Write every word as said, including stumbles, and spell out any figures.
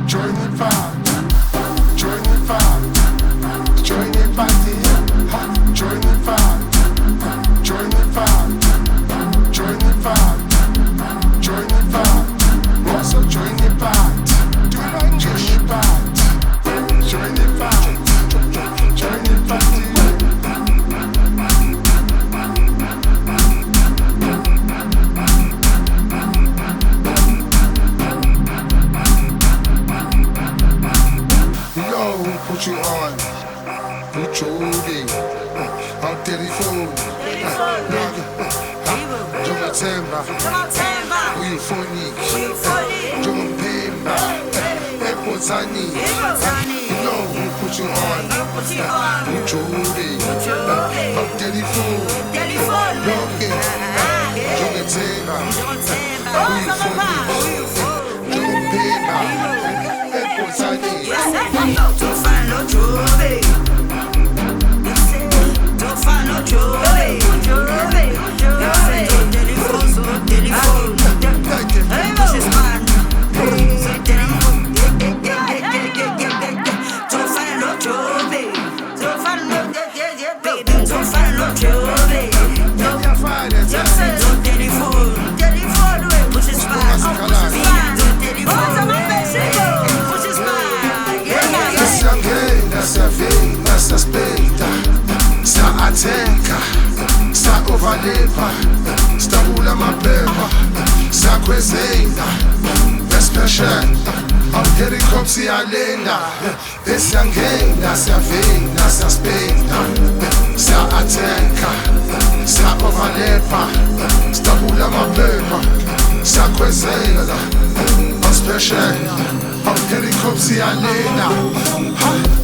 join the party, join the party, join the party, join the party, join the party, join the party, join the party, also join the party, join the party, join the party, join the party. Put you on, put your hoodie, out telephone, Joma Temba, Uyu Phonic, Joma Pemba, Epotani, you know who put you on, put your hoodie, out telephone, Joma Temba, Uyu Phonic, Joma Pemba, Epotani. Don't find no jewelry. Don't find no jewelry. Jewelry, jewelry. Telephone, so telephone. Push his man. So telephone. Don't find no jewelry. Don't find no baby. Don't find no jewelry. Don't find it. Don't telephone. Telephone. Push his man. Push his man. Push his man. Sa vem, sa speita, sa atenka, sa ovalepa, sta ula mapema, sa kwezenda, especial, am helicopsi alenda, esiangena, sa vem, sa speita, sa atenka, sa ovalepa, sta ula mapema, sa kwezenda, especial, am helicopsi alenda.